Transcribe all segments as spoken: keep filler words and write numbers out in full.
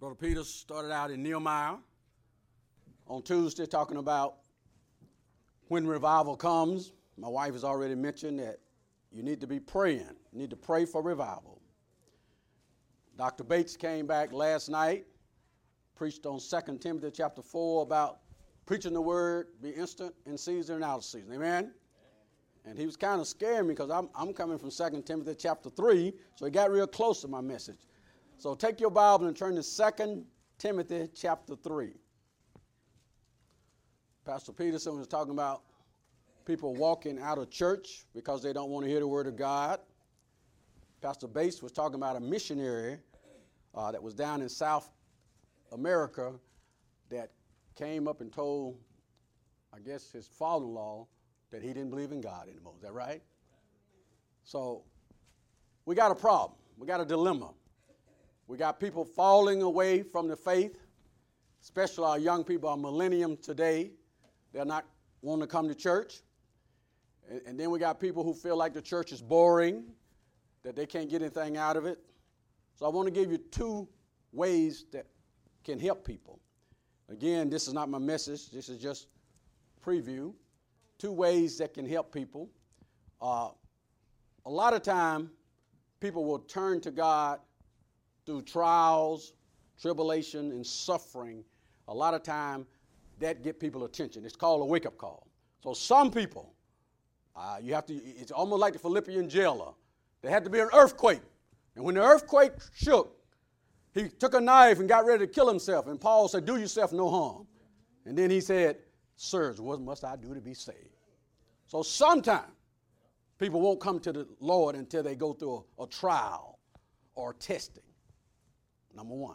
Brother Peter started out in Nehemiah on Tuesday talking about when revival comes. My wife has already mentioned that you need to be praying. You need to pray for revival. Doctor Bates came back last night, preached on Second Timothy chapter four about preaching the word, be instant in season and out of season. Amen? And he was kind of scaring me because I'm, I'm coming from Second Timothy chapter three, so he got real close to my message. So take your Bible and turn to Second Timothy chapter three. Pastor Peterson was talking about people walking out of church because they don't want to hear the word of God. Pastor Bates was talking about a missionary uh, that was down in South America that came up and told, I guess, his father-in-law that he didn't believe in God anymore. Is that right? So we got a problem. We got a dilemma. We got people falling away from the faith, especially our young people, our millennium today. They're not wanting to come to church. And, and then we got people who feel like the church is boring, that they can't get anything out of it. So I want to give you two ways that can help people. Again, this is not my message. This is just preview. Two ways that can help people. Uh, a lot of time, people will turn to God through trials, tribulation, and suffering. A lot of time, that get people attention. It's called a wake-up call. So some people, uh, you have to. It's almost like the Philippian jailer. There had to be an earthquake, and when the earthquake shook, he took a knife and got ready to kill himself. And Paul said, "Do yourself no harm." And then he said, "Sirs, what must I do to be saved?" So sometimes people won't come to the Lord until they go through a, a trial or testing. Number one.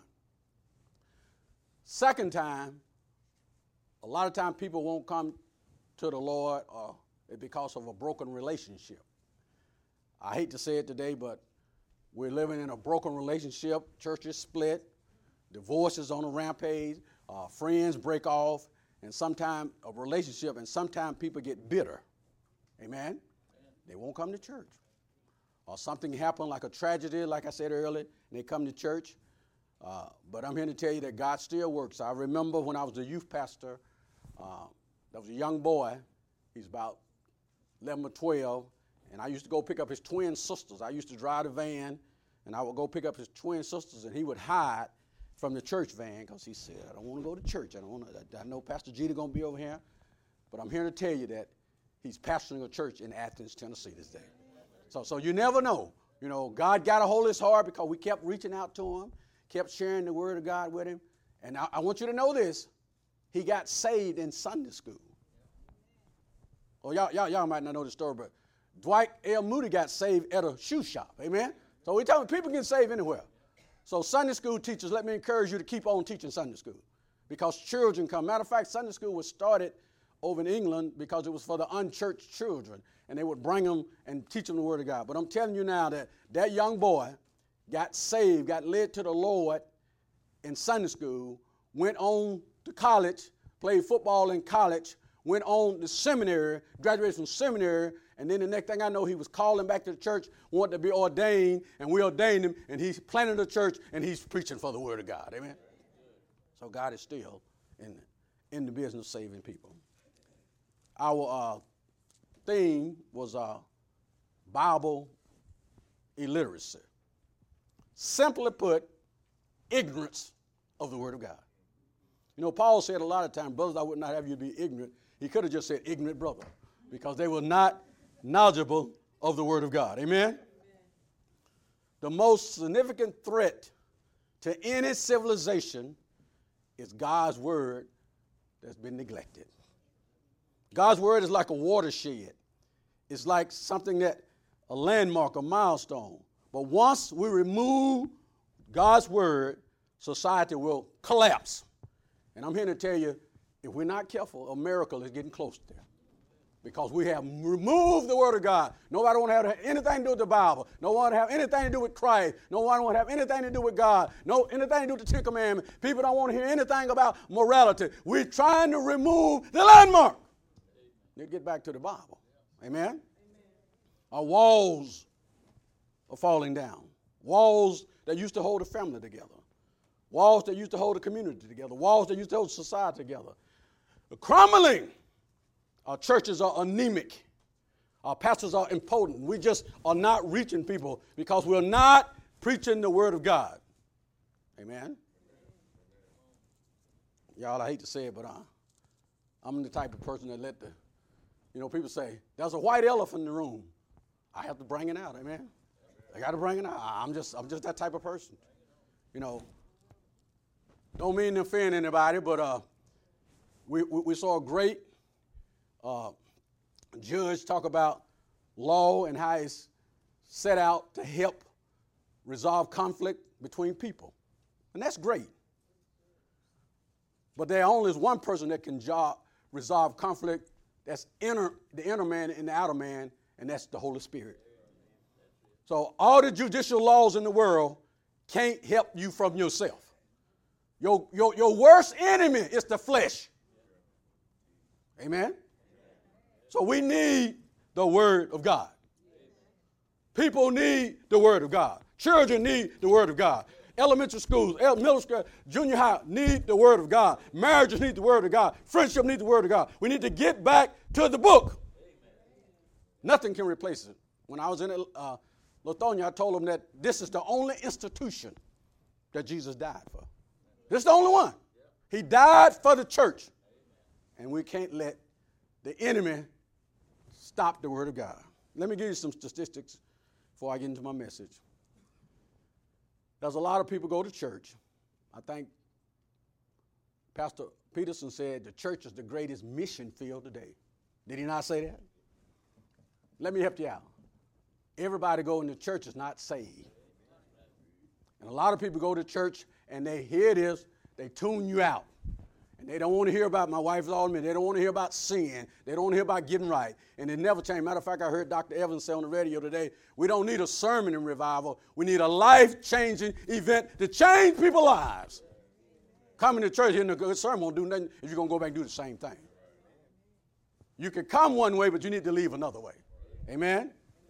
Second time, a lot of times people won't come to the Lord uh, because of a broken relationship. I hate to say it today, but we're living in a broken relationship. Churches split, divorces on a rampage, uh, friends break off, and sometimes a relationship, and sometimes people get bitter. Amen? Amen? They won't come to church. Or something happened like a tragedy, like I said earlier, and they come to church. Uh, but I'm here to tell you that God still works. I remember when I was a youth pastor, uh, there was a young boy. He's about eleven or twelve, and I used to go pick up his twin sisters. I used to drive the van, and I would go pick up his twin sisters, and he would hide from the church van because he said, "I don't want to go to church. I don't want to. I know Pastor Jeter going to be over here, but I'm here to tell you that he's pastoring a church in Athens, Tennessee this day." So, so you never know. You know, God got a hold of his heart because we kept reaching out to him, kept sharing the word of God with him. And I, I want you to know this. He got saved in Sunday school. Well, y'all, y'all, y'all might not know the story, but Dwight L. Moody got saved at a shoe shop. Amen? So we tell people get saved anywhere. So Sunday school teachers, let me encourage you to keep on teaching Sunday school because children come. Matter of fact, Sunday school was started over in England because it was for the unchurched children, and they would bring them and teach them the word of God. But I'm telling you now that that young boy got saved, got led to the Lord in Sunday school, went on to college, played football in college, went on to seminary, graduated from seminary, and then the next thing I know, he was calling back to the church, wanted to be ordained, and we ordained him, and he's planted a church, and he's preaching for the word of God. Amen? So God is still in, in the business of saving people. Our uh, theme was uh, Bible illiteracy. Simply put, ignorance of the word of God. You know, Paul said a lot of times, brothers, I would not have you be ignorant. He could have just said ignorant brother because they were not knowledgeable of the word of God. Amen? Amen? The most significant threat to any civilization is God's word that's been neglected. God's word is like a watershed. It's like something that, a landmark, a milestone. But once we remove God's word, society will collapse. And I'm here to tell you, if we're not careful, a miracle is getting close there. Because we have removed the word of God. Nobody want to have anything to do with the Bible. No one to have anything to do with Christ. No one want to have anything to do with God. No anything to do with the Ten Commandments. People don't want to hear anything about morality. We're trying to remove the landmark. Let's get back to the Bible. Amen? Amen. Our walls are falling down. Walls that used to hold a family together. Walls that used to hold the community together. Walls that used to hold society together. The crumbling. Our churches are anemic. Our pastors are impotent. We just are not reaching people because we're not preaching the word of God. Amen? Y'all, I hate to say it, but I, I'm the type of person that let the, you know, people say, there's a white elephant in the room. I have to bring it out, amen? I got to bring it out. I'm just, I'm just that type of person. You know, don't mean to offend anybody, but uh, we, we, we saw a great uh, judge talk about law and how it's set out to help resolve conflict between people. And that's great. But there only is one person that can job, resolve conflict. That's inner, the inner man and the outer man, and that's the Holy Spirit. So all the judicial laws in the world can't help you from yourself. Your, your, your worst enemy is the flesh. Amen? So we need the Word of God. People need the Word of God. Children need the Word of God. Elementary schools, middle school, junior high need the Word of God. Marriages need the Word of God. Friendship need the Word of God. We need to get back to the book. Nothing can replace it. When I was in uh, Lithonia, I told them that this is the only institution that Jesus died for. This is the only one. He died for the church. And we can't let the enemy stop the Word of God. Let me give you some statistics before I get into my message. There's a lot of people go to church. I think Pastor Peterson said the church is the greatest mission field today. Did he not say that? Let me help you out. Everybody going to church is not saved. And a lot of people go to church and they hear this, they tune you out. And they don't want to hear about, my wife's all me, they don't want to hear about sin. They don't want to hear about getting right. And it never changed. Matter of fact, I heard Doctor Evans say on the radio today, we don't need a sermon in revival. We need a life-changing event to change people's lives. Coming to church, hearing a good sermon won't do nothing if you're going to go back and do the same thing. You can come one way, but you need to leave another way. Amen?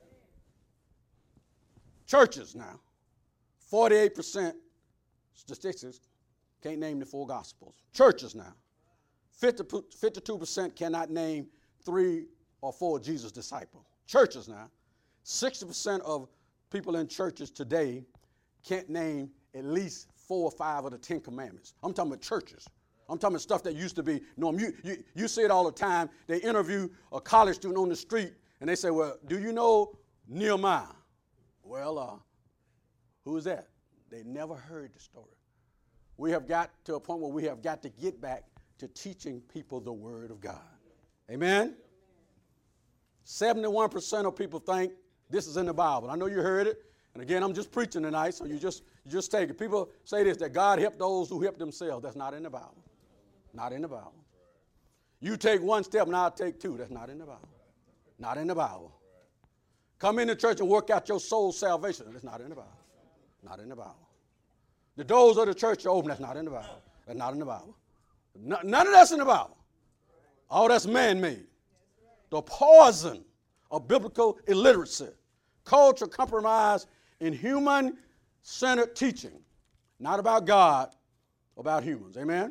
Churches now, forty-eight percent statistics can't name the four Gospels. Churches now, fifty-two percent cannot name three or four Jesus disciples. Churches now, sixty percent of people in churches today can't name at least four or five of the Ten Commandments. I'm talking about churches. I'm talking about stuff that used to be normal. You, you, you see it all the time. They interview a college student on the street, and they say, well, do you know Nehemiah? Well, uh, who is that? They never heard the story. We have got to a point where we have got to get back to teaching people the Word of God. Amen? seventy-one percent of people think this is in the Bible. I know you heard it. And again, I'm just preaching tonight, so you just, you just take it. People say this, that God helped those who helped themselves. That's not in the Bible. Not in the Bible. You take one step and I'll take two. That's not in the Bible. Not in the Bible. Come into church and work out your soul's salvation. That's not in the Bible. Not in the Bible. The doors of the church are open. That's not in the Bible. That's not in the Bible. No, none of that's in the Bible. All that's man-made. The poison of biblical illiteracy, culture compromise, and human-centered teaching. Not about God, about humans. Amen?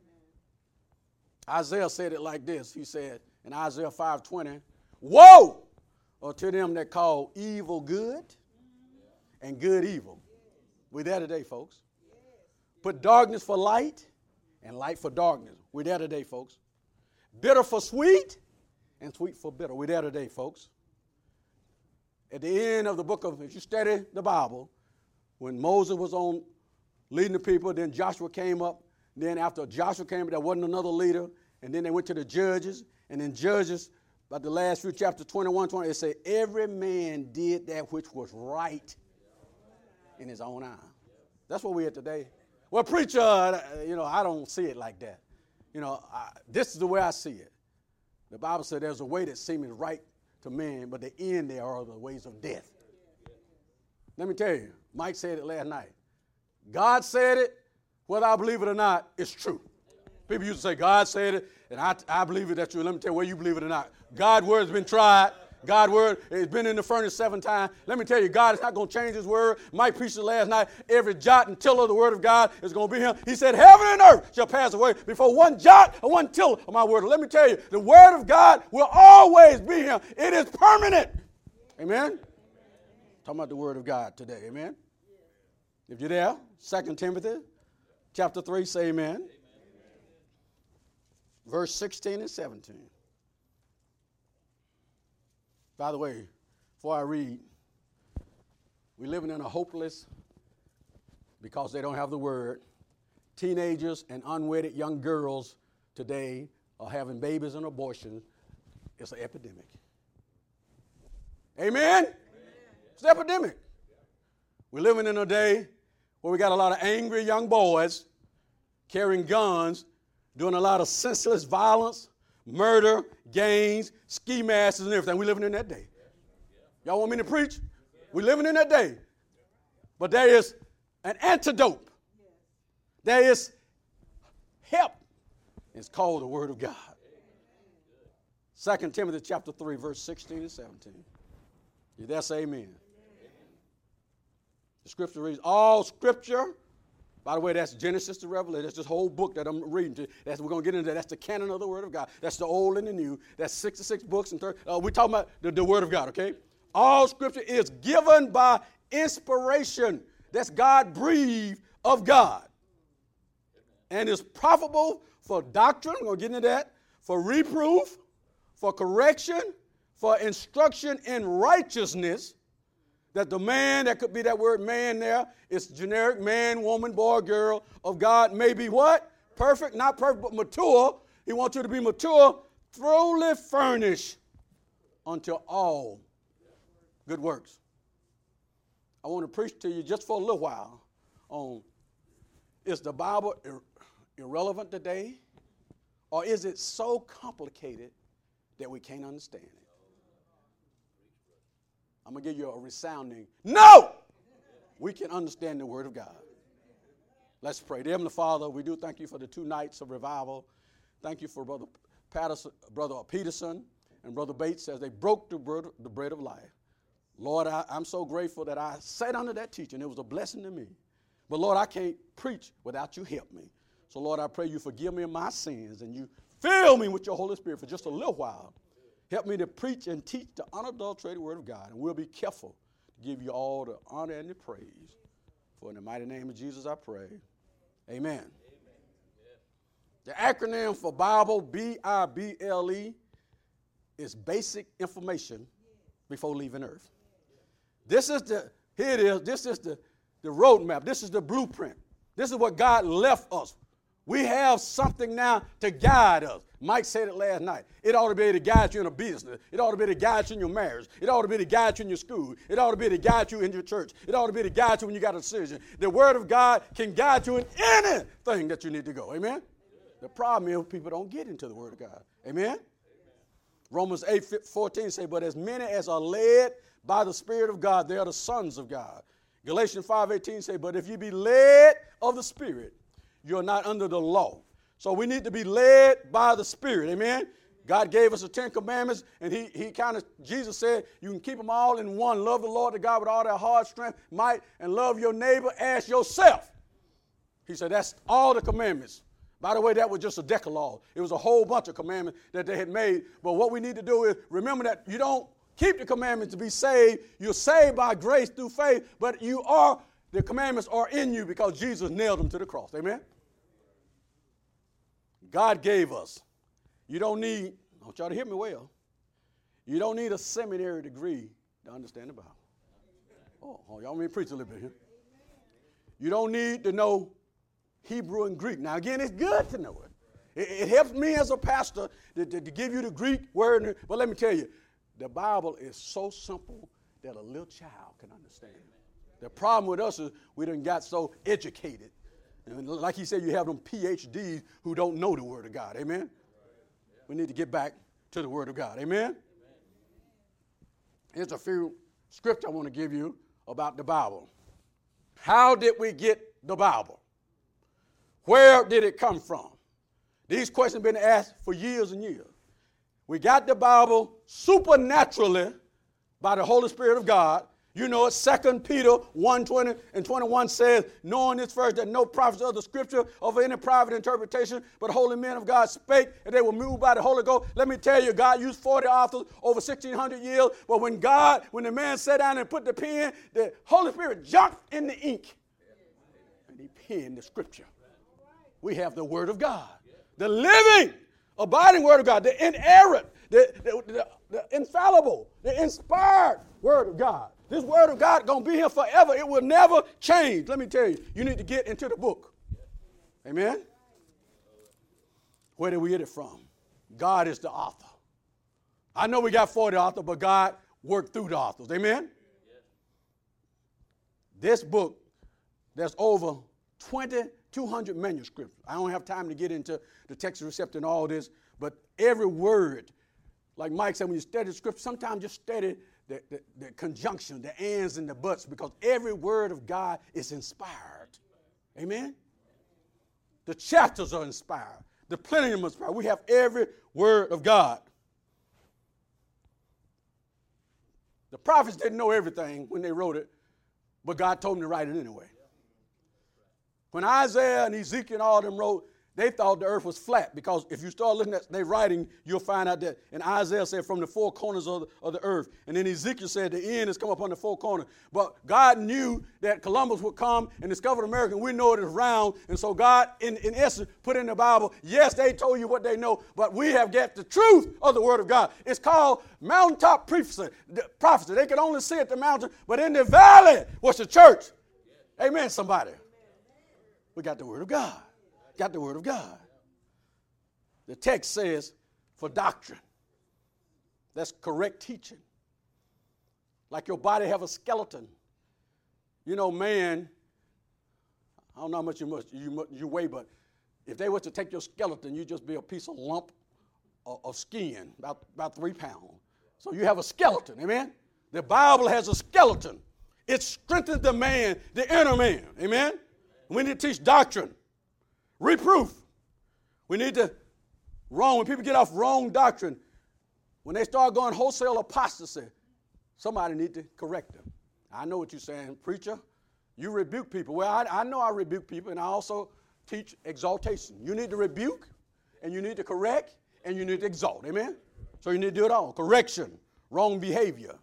Isaiah said it like this. He said in Isaiah five twenty, woe to them that call evil good and good evil. We're there today, folks. Put darkness for light and light for darkness. We're there today, folks. Bitter for sweet and sweet for bitter. We're there today, folks. At the end of the book of, if you study the Bible, when Moses was on leading the people, then Joshua came up. Then after Joshua came up, there wasn't another leader. And then they went to the judges. And then judges, about the last few chapters, twenty-one, twenty, it said, every man did that which was right in his own eye. That's what we're at today. Well, preacher, you know, I don't see it like that. You know, I, this is the way I see it. The Bible said there's a way that seems right to man, but the end there are the ways of death. Let me tell you, Mike said it last night. God said it, whether I believe it or not, it's true. People used to say, God said it, and I, I believe it, that's true. Let me tell you, whether you believe it or not. God's word has been tried. God's word has been in the furnace seven times. Let me tell you, God is not going to change his word. Mike preached it last night. Every jot and tittle of the word of God is going to be him. He said, heaven and earth shall pass away before one jot or one tittle of my word. Let me tell you, the word of God will always be him. It is permanent. Amen? Talking about the word of God today. Amen? If you're there, Second Timothy chapter three, say amen. Amen. Verse sixteen and seventeen. By the way, before I read, we're living in a hopeless, because they don't have the word, teenagers and unwedded young girls today are having babies and abortions. It's an epidemic. Amen? Amen? It's an epidemic. We're living in a day where we got a lot of angry young boys carrying guns, doing a lot of senseless violence, murder, gangs, ski masters, and everything. We're living in that day. Y'all want me to preach? We're living in that day. But there is an antidote. There is help. It's called the Word of God. Second Timothy chapter three, verse sixteen and seventeen. You there, say amen. The scripture reads, all scripture, by the way, that's Genesis to Revelation. That's this whole book that I'm reading to. That's, we're going to get into that. That's the canon of the Word of God. That's the Old and the New. That's sixty-six books. and thirty. Uh, we're talking about the, the Word of God, okay? All scripture is given by inspiration. That's God breathed of God. And is profitable for doctrine. We're going to get into that. For reproof, for correction, for instruction in righteousness. That the man, that could be that word man there, it's generic man, woman, boy, girl of God may be what? Perfect, not perfect, but mature. He wants you to be mature, thoroughly furnished unto all good works. I want to preach to you just for a little while on, is the Bible ir- irrelevant today? Or is it so complicated that we can't understand it? I'm going to give you a resounding no! We can understand the Word of God. Let's pray. Dear Heavenly Father, we do thank you for the two nights of revival. Thank you for Brother Patterson, Brother Peterson and Brother Bates as they broke the bread, the bread of life. Lord, I, I'm so grateful that I sat under that teaching. It was a blessing to me. But Lord, I can't preach without you help me. So Lord, I pray you forgive me of my sins and you fill me with your Holy Spirit for just a little while. Help me to preach and teach the unadulterated Word of God. And we'll be careful to give you all the honor and the praise. For in the mighty name of Jesus I pray. Amen. Amen. The acronym for Bible, B I B L E, is basic information before leaving earth. This is the, here it is, this is the, the roadmap. This is the blueprint. This is what God left us. We have something now to guide us. Mike said it last night. It ought to be able to guide you in a business. It ought to be able to guide you in your marriage. It ought to be able to guide you in your school. It ought to be able to guide you in your church. It ought to be able to guide you when you got a decision. The Word of God can guide you in anything that you need to go. Amen? The problem is people don't get into the Word of God. Amen? Amen. Romans eight fourteen say, but as many as are led by the Spirit of God, they are the sons of God. Galatians five eighteen say, but if you be led of the Spirit, you're not under the law. So we need to be led by the Spirit. Amen? God gave us the Ten Commandments, and he, he kind of, Jesus said, you can keep them all in one. Love the Lord, the God, with all their heart, strength, might, and love your neighbor as yourself. He said, that's all the commandments. By the way, that was just a decalogue. It was a whole bunch of commandments that they had made. But what we need to do is remember that you don't keep the commandments to be saved. You're saved by grace through faith, but you are, the commandments are in you because Jesus nailed them to the cross. Amen? God gave us. You don't need, I want y'all to hear me well. You don't need a seminary degree to understand the Bible. Oh, oh y'all want me to preach a little bit here? You don't need to know Hebrew and Greek. Now, again, it's good to know it. It, it helps me as a pastor to, to, to give you the Greek word. But let me tell you, the Bible is so simple that a little child can understand it. The problem with us is we done got so educated. And like he said, you have them P H Ds who don't know the Word of God. Amen? We need to get back to the Word of God. Amen? Here's a few scriptures I want to give you about the Bible. How did we get the Bible? Where did it come from? These questions have been asked for years and years. We got the Bible supernaturally by the Holy Spirit of God. You know it, Second Peter one twenty and twenty-one says, knowing this first, that no prophets of the scripture of any private interpretation, but holy men of God spake, and they were moved by the Holy Ghost. Let me tell you, God used forty authors over sixteen hundred years, but when God, when the man sat down and put the pen, the Holy Spirit jumped in the ink, and he penned the scripture. We have the Word of God, the living, abiding Word of God, the inerrant, the, the, the, the infallible, the inspired Word of God. This Word of God going to be here forever. It will never change. Let me tell you, you need to get into the book. Amen? Where did we get it from? God is the author. I know we got forty authors, but God worked through the authors. Amen? This book, there's over twenty-two hundred manuscripts. I don't have time to get into the text receptor and all this, but every word, like Mike said, when you study the scripture, sometimes just study The, the, the conjunction, the ands and the buts, because every word of God is inspired. Amen? The chapters are inspired. The plenary are inspired. We have every word of God. The prophets didn't know everything when they wrote it, but God told them to write it anyway. When Isaiah and Ezekiel and all of them wrote, they thought the earth was flat, because if you start looking at their writing, you'll find out that, and Isaiah said from the four corners of the, of the earth, and then Ezekiel said the end has come upon the four corners. But God knew that Columbus would come and discover America, and we know it is round, and so God, in, in essence, put in the Bible, yes, they told you what they know, but we have got the truth of the Word of God. It's called mountaintop prophecy. prophecy. They could only see at the mountain, but in the valley was the church. Amen, somebody. We got the Word of God. Got the Word of God. The text says, for doctrine. That's correct teaching. Like your body have a skeleton. You know, man, I don't know how much you, must, you, you weigh, but if they were to take your skeleton, you'd just be a piece of lump of, of skin, about, about three pounds. So you have a skeleton, amen? The Bible has a skeleton. It strengthens the man, the inner man, amen? We need to teach doctrine. Reproof. We need to, wrong, when people get off wrong doctrine, when they start going wholesale apostasy, somebody need to correct them. I know what you're saying, preacher. You rebuke people. Well, I, I know I rebuke people, and I also teach exaltation. You need to rebuke, and you need to correct, and you need to exalt. Amen? So you need to do it all. Correction, wrong behavior.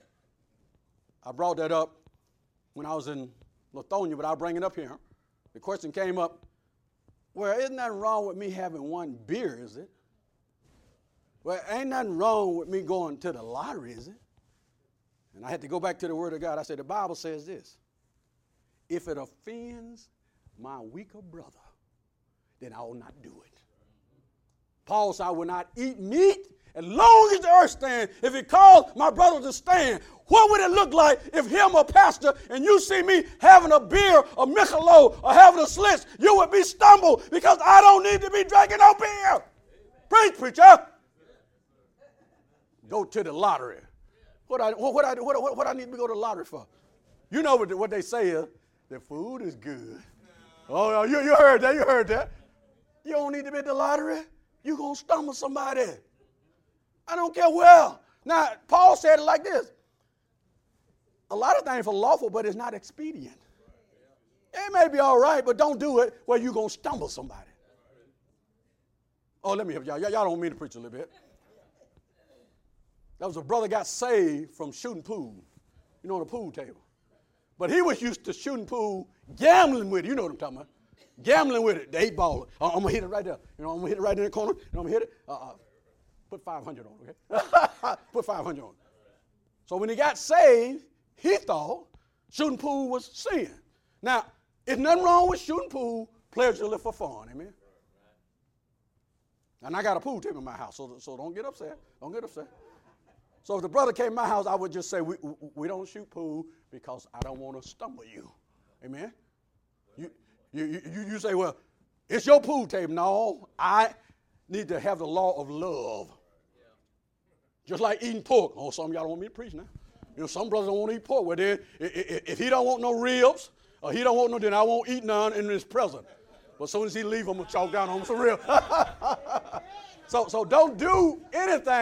I brought that up when I was in Lithonia, but I'll bring it up here. The question came up, well, isn't nothing wrong with me having one beer, is it? Well, ain't nothing wrong with me going to the lottery, is it? And I had to go back to the Word of God. I said, the Bible says this. If it offends my weaker brother, then I will not do it. Paul said, I will not eat meat as long as the earth stands. If it calls my brother to stand, what would it look like if him a pastor and you see me having a beer, a Michelob, or having a Schlitz? You would be stumbled because I don't need to be drinking no beer. Preach, preacher. Go to the lottery. What I what, what I what, what, what I need to go to the lottery for? You know what, what they say is the food is good. Oh, you, you heard that. You heard that. You don't need to be at the lottery. You're going to stumble somebody. I don't care well. Now, Paul said it like this. A lot of things are lawful, but it's not expedient. It may be all right, but don't do it where you're going to stumble somebody. Oh, let me help y'all. Y'all don't want me to preach a little bit. There was a brother got saved from shooting pool, you know, on a pool table. But he was used to shooting pool, gambling with it. You know what I'm talking about. Gambling with it, the eight ball. Uh, I'm going to hit it right there. You know, I'm going to hit it right in the corner. You know, I'm going to hit it. Uh, uh, put five hundred on it, okay? Put five hundred on it. So when he got saved, he thought shooting pool was sin. Now, there's nothing wrong with shooting pool, pleasurely for fun, amen? And I got a pool table in my house, so, so don't get upset. Don't get upset. So if the brother came to my house, I would just say, we, we don't shoot pool because I don't want to stumble you. Amen? You, you, you, you say, well, it's your pool table. No, I need to have the law of love. Just like eating pork. Oh, some of y'all don't want me to preach now. You know, some brothers don't want to eat pork. Well, then, if, if he don't want no ribs, or he don't want no, then I won't eat none in his presence. But as soon as he leave, I'm going to chalk down on him some ribs. so, so don't do anything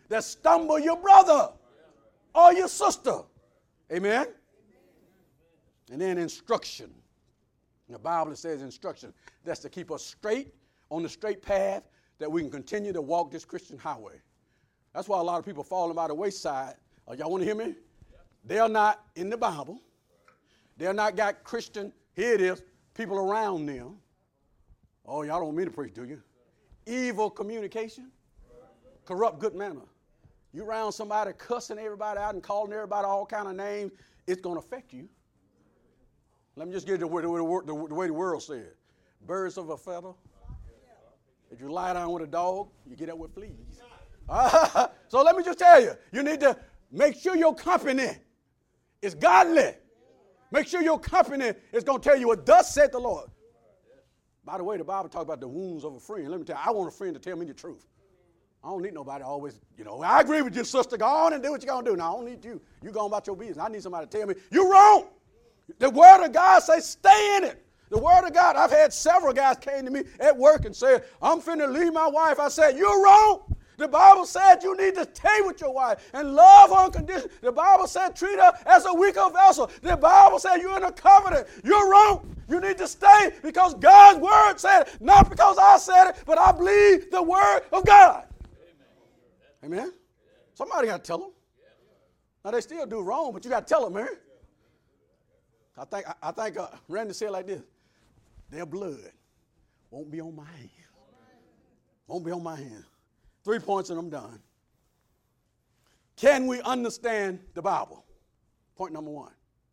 that stumble your brother or your sister. Amen? And then instruction. The Bible says instruction. That's to keep us straight on the straight path that we can continue to walk this Christian highway. That's why a lot of people falling by the wayside. Oh, y'all want to hear me? They're not in the Bible. They're not got Christian, here it is, people around them. Oh, y'all don't want me to preach, do you? Evil communication, corrupt good manner. You around somebody cussing everybody out and calling everybody all kind of names, it's going to affect you. Let me just get the way the, the, the way the world said. Birds of a feather. If you lie down with a dog, you get up with fleas. Uh, so let me just tell you, you need to make sure your company is godly. Make sure your company is going to tell you what thus said the Lord. By the way, the Bible talks about the wounds of a friend. Let me tell you, I want a friend to tell me the truth. I don't need nobody always, you know, I agree with you, sister. Go on and do what you're going to do. No, I don't need you. You go on about your business. I need somebody to tell me, you're wrong. The word of God says stay in it. The word of God, I've had several guys came to me at work and said, I'm finna leave my wife. I said, you're wrong. The Bible said you need to stay with your wife and love unconditionally. The Bible said treat her as a weaker vessel. The Bible said you're in a covenant. You're wrong. You need to stay because God's word said it, not because I said it, but I believe the word of God. Amen? Amen? Somebody got to tell them. Now, they still do wrong, but you got to tell them, man. I think, I, I think uh, Randy said it like this. Their blood won't be on my hands. Won't be on my hands. Three points and I'm done. Can we understand the Bible? Point number one.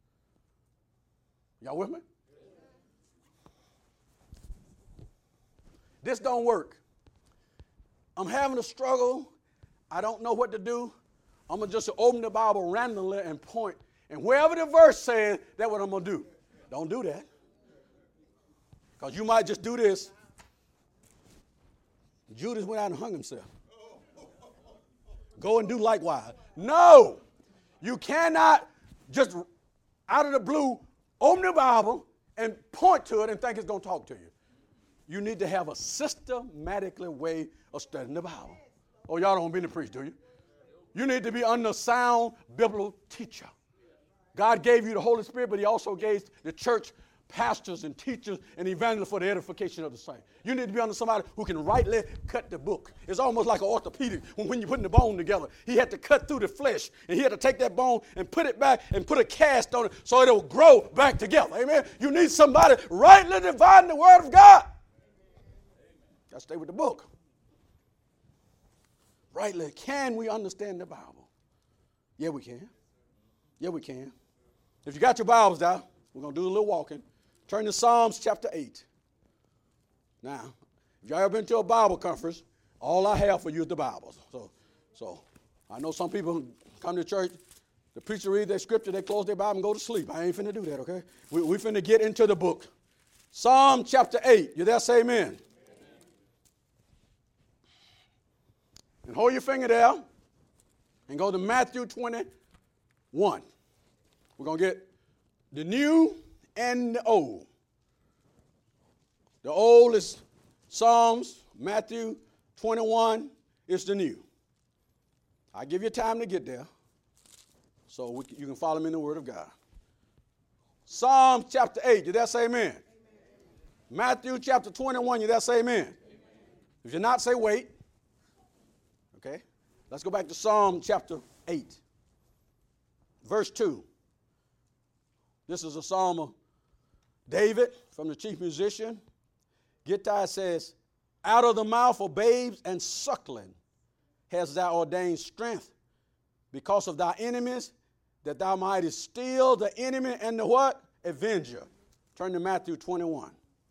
Y'all with me? This don't work. I'm having a struggle. I don't know what to do. I'm going to just open the Bible randomly and point. And wherever the verse says, that's what I'm going to do. Don't do that. Because you might just do this. Judas went out and hung himself. Go and do likewise. No. You cannot just out of the blue open the Bible and point to it and think it's going to talk to you. You need to have a systematically way of studying the Bible. Oh, y'all don't want me to preach, do you? You need to be under a sound biblical teacher. God gave you the Holy Spirit, but he also gave the church pastors and teachers and evangelists for the edification of the saints. You need to be under somebody who can rightly cut the book. It's almost like an orthopedic. When, when you're putting the bone together, he had to cut through the flesh, and he had to take that bone and put it back and put a cast on it so it'll grow back together. Amen? You need somebody rightly dividing the word of God. Got to stay with the book. Rightly, can we understand the Bible? Yeah, we can. Yeah, we can. If you got your Bibles out, we're going to do a little walking. Turn to Psalms chapter eight. Now, if y'all ever been to a Bible conference, all I have for you is the Bible. So, so I know some people come to church, the preacher read their scripture, they close their Bible and go to sleep. I ain't finna do that, okay? We, we finna get into the book. Psalm chapter eight. You there? Say amen. Amen. And hold your finger there and go to Matthew twenty-one. We're going to get the new and the old. The old is Psalms, Matthew twenty-one is the new. I'll give you time to get there so we, you can follow me in the Word of God. Psalms chapter eight, you there? Say amen. Amen. Matthew chapter twenty-one, you there? Say amen. Amen. If you're not, say wait. Okay, let's go back to Psalm chapter eight, verse two. This is a psalm of David from the chief musician. Guitar says, out of the mouth of babes and suckling hast thou ordained strength because of thy enemies, that thou mightest steal the enemy and the what? Avenger. Turn to Matthew twenty-one.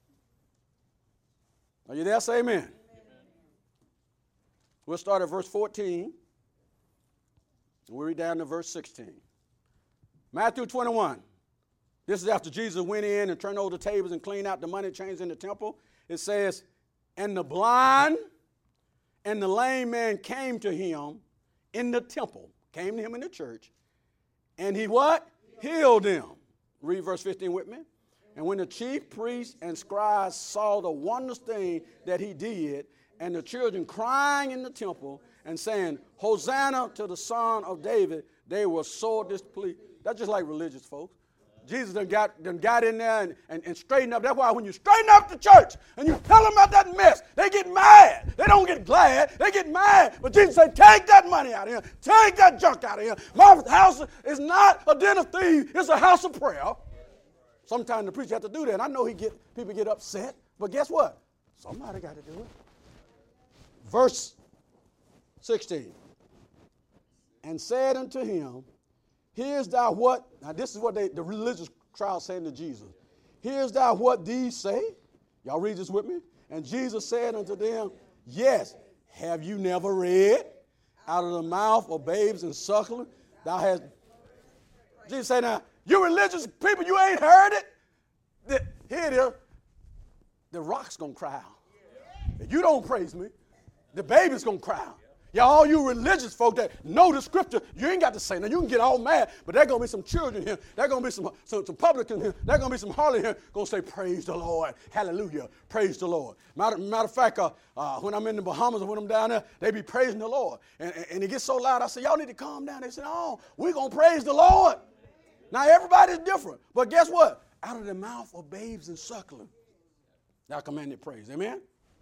Are you there? Say amen. Amen. We'll start at verse fourteen, and we'll read down to verse sixteen. Matthew twenty-one. This is after Jesus went in and turned over the tables and cleaned out the money changers in the temple. It says, and the blind and the lame man came to him in the temple, came to him in the church, and he what? Healed them. Read verse fifteen with me. And when the chief priests and scribes saw the wondrous thing that he did, and the children crying in the temple and saying, Hosanna to the Son of David, they were sore displeased. That's just like religious folks. Jesus done got, done got in there and, and, and straightened up. That's why when you straighten up the church and you tell them about that mess, they get mad. They don't get glad. They get mad. But Jesus said, take that money out of here. Take that junk out of here. My house is not a den of thieves. It's a house of prayer. Sometimes the preacher has to do that. And I know he get people get upset. But guess what? Somebody got to do it. Verse sixteen. And said unto him, here's thou what, now this is what they, the religious crowd saying to Jesus. Here's thou what these say. Y'all read this with me? And Jesus said unto them, yes, have you never read out of the mouth of babes and suckling? Thou hast, Jesus said, now, you religious people, you ain't heard it? The, here it is. The rock's going to cry out. If you don't praise me, the baby's going to cry out. Y'all, all you religious folk that know the scripture, you ain't got to say. Now, you can get all mad, but there's going to be some children here. There's going to be some, some, some publicans here. There's going to be some harlot here going to say, praise the Lord. Hallelujah. Praise the Lord. Matter, matter of fact, uh, uh, when I'm in the Bahamas or when I'm down there, they be praising the Lord. And, and, and it gets so loud, I say, y'all need to calm down. They say, oh, we're going to praise the Lord. Now, everybody's different. But guess what? Out of the mouth of babes and suckling, thou commanded praise. Amen?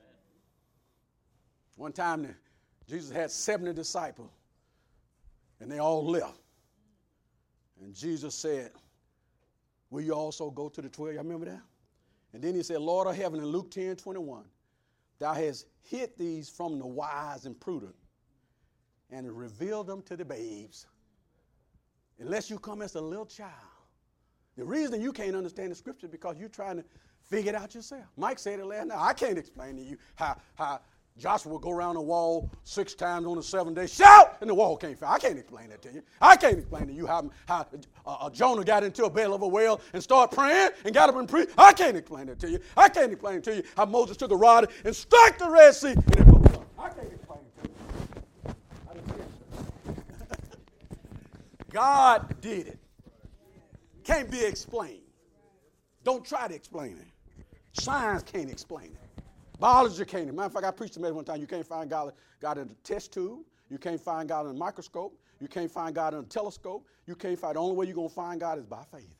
One time, the, Jesus had seventy disciples, and they all left. And Jesus said, will you also go to the twelve? Y'all remember that? And then he said, Lord of heaven, in Luke ten twenty-one, thou hast hid these from the wise and prudent and revealed them to the babes. Unless you come as a little child. The reason you can't understand the scripture is because you're trying to figure it out yourself. Mike said it last night. I can't explain to you how, how Joshua will go around the wall six times on the seventh day, shout, and the wall can't fall. I can't explain that to you. I can't explain to you how, how uh, Jonah got into a belly of a whale and started praying and got up and preached. I can't explain that to you. I can't explain to you how Moses took a rod and struck the Red Sea and it broke up. I can't explain it to you. I didn't say it. God did it. Can't be explained. Don't try to explain it. Science can't explain it. Biology can't. Matter of fact, I preached to me one time. You can't find God, God in a test tube. You can't find God in a microscope. You can't find God in a telescope. You can't find. The only way you're going to find God is by faith.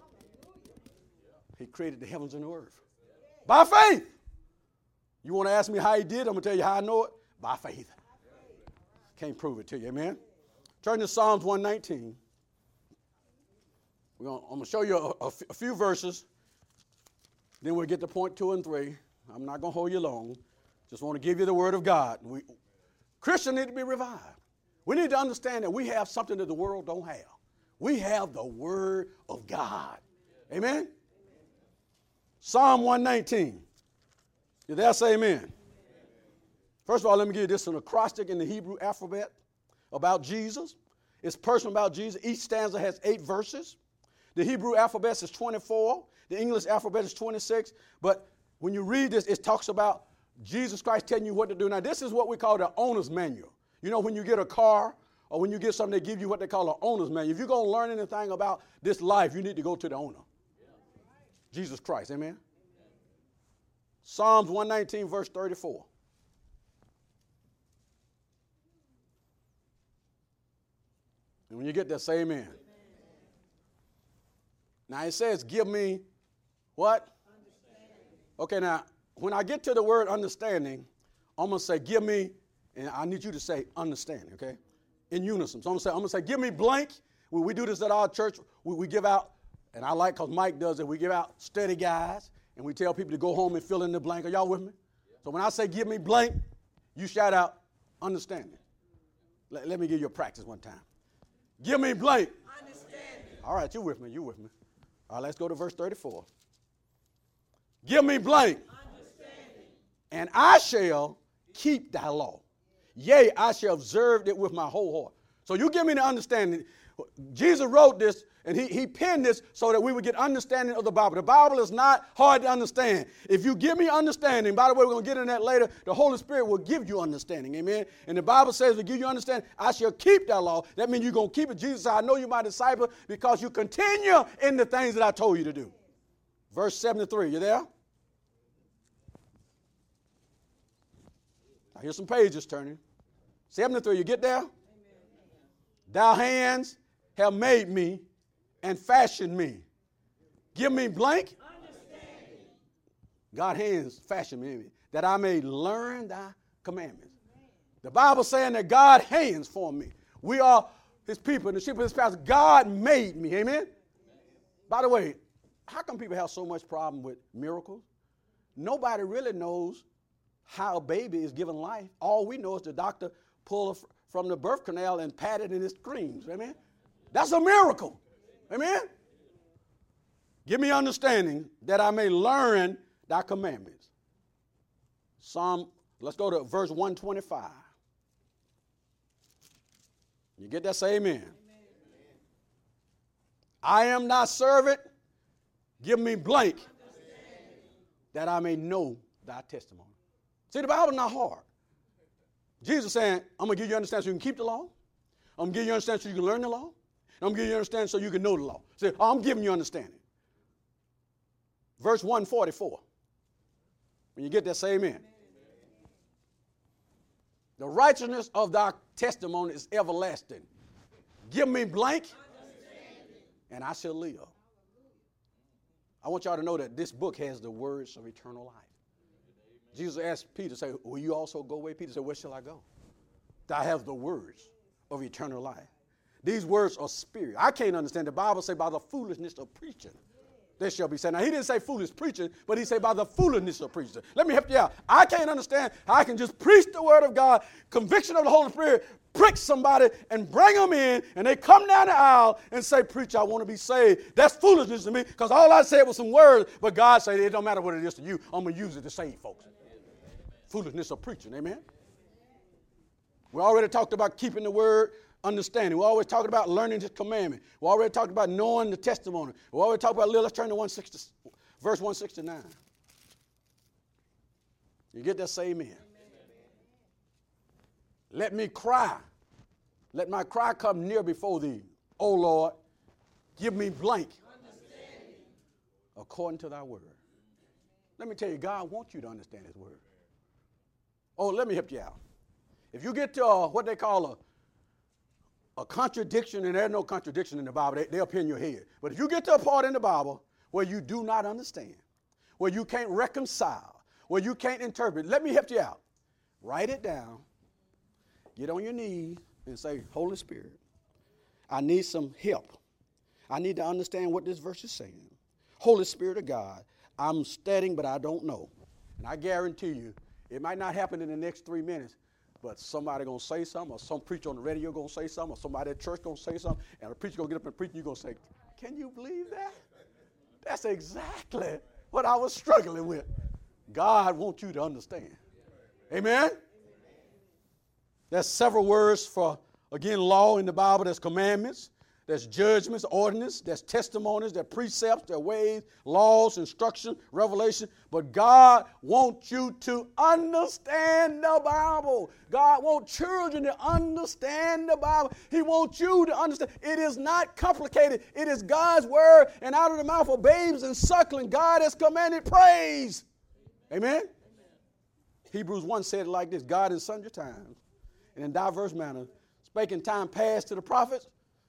He created the heavens and the earth. By faith. You want to ask me how he did? I'm going to tell you how I know it. By faith. Can't prove it to you. Amen? Turn to Psalms one nineteen. We're gonna, I'm going to show you a, a, a few verses. Then we'll get to point two and three. I'm not going to hold you long. Just want to give you the word of God. We, Christians need to be revived. We need to understand that we have something that the world don't have. We have the word of God. Amen? Psalm one nineteen. Did that say amen? First of all, let me give you this an acrostic in the Hebrew alphabet about Jesus. It's personal about Jesus. Each stanza has eight verses. The Hebrew alphabet is twenty-four. The English alphabet is twenty-six. But when you read this, it talks about Jesus Christ telling you what to do. Now, this is what we call the owner's manual. You know, when you get a car or when you get something, they give you what they call an owner's manual. If you're going to learn anything about this life, you need to go to the owner. Jesus Christ, amen? Psalms one nineteen, verse thirty-four. And when you get there, say amen. Amen. Now, it says, give me what? Okay, now, when I get to the word understanding, I'm going to say, give me, and I need you to say understanding, okay? In unison. So I'm going to say, I'm going to say, give me blank. When we do this at our church, we, we give out, and I like because Mike does it, we give out study guides, and we tell people to go home and fill in the blank. Are y'all with me? So when I say give me blank, you shout out understanding. Let, let me give you a practice one time. Give me blank. Understanding. All right, you with me, you with me. All right, let's go to verse thirty-four. Give me blank. Understanding. And I shall keep thy law. Yea, I shall observe it with my whole heart. So you give me the understanding. Jesus wrote this, and he, he penned this so that we would get understanding of the Bible. The Bible is not hard to understand. If you give me understanding, by the way, we're going to get into that later, the Holy Spirit will give you understanding, amen? And the Bible says to give you understanding, I shall keep thy law. That means you're going to keep it. Jesus said, I know you're my disciple because you continue in the things that I told you to do. Verse seventy-three, you there? I hear some pages turning. seventy-three, you get there? Amen. Thou hands have made me and fashioned me. Give me blank. Understanding. God hands fashioned me that I may learn thy commandments. Amen. The Bible saying that God hands formed me. We are his people and the sheep of his pasture. God made me. Amen? Amen. By the way, how come people have so much problem with miracles? Nobody really knows how a baby is given life. All we know is the doctor pulled from the birth canal and patted and it screams. Amen? That's a miracle. Amen? Give me understanding that I may learn thy commandments. Psalm, let's go to verse one twenty-five. You get that? Say amen. Amen. I am thy servant. Give me blank that I may know thy testimony. See, the Bible's not hard. Jesus saying, I'm going to give you understanding so you can keep the law. I'm going to give you understanding so you can learn the law. And I'm going to give you understanding so you can know the law. See, I'm giving you understanding. Verse one forty-four. When you get that, say amen. Amen. The righteousness of thy testimony is everlasting. Give me blank, and I shall live. I want y'all to know that this book has the words of eternal life. Jesus asked Peter, say, will you also go away? Peter said, where shall I go? I have the words of eternal life. These words are spirit. I can't understand. The Bible say by the foolishness of preaching, they shall be saved. Now, he didn't say foolish preaching, but he said by the foolishness of preaching. Let me help you out. I can't understand how I can just preach the word of God, conviction of the Holy Spirit, prick somebody and bring them in, and they come down the aisle and say, preacher, I want to be saved. That's foolishness to me because all I said was some words, but God said it don't matter what it is to you. I'm going to use it to save folks. Foolishness of preaching, amen? We already talked about keeping the word, understanding. We always talking about learning his commandment. We already talked about knowing the testimony. We already talked about, let's turn to one sixty, verse one sixty-nine. You get that? Say amen. Amen. Let me cry. Let my cry come near before thee. O Lord, give me blank according to thy word. Let me tell you, God wants you to understand his word. Oh, let me help you out. If you get to uh, what they call a, a contradiction, and there's no contradiction in the Bible, they, they'll pin your head. But if you get to a part in the Bible where you do not understand, where you can't reconcile, where you can't interpret, let me help you out. Write it down. Get on your knees and say, Holy Spirit, I need some help. I need to understand what this verse is saying. Holy Spirit of God, I'm studying, but I don't know. And I guarantee you, it might not happen in the next three minutes, but somebody going to say something, or some preacher on the radio going to say something, or somebody at church going to say something, and a preacher going to get up and preach, and you're going to say, can you believe that? That's exactly what I was struggling with. God wants you to understand. Amen? There's several words for, again, law in the Bible. There's commandments. There's judgments, ordinance. There's testimonies. There's precepts. There's ways, laws, instruction, revelation. But God wants you to understand the Bible. God wants children to understand the Bible. He wants you to understand. It is not complicated. It is God's word. And out of the mouth of babes and suckling, God has commanded praise. Amen? Amen. Hebrews one said it like this. God in sundry times and in diverse manners spake in time past to the prophets.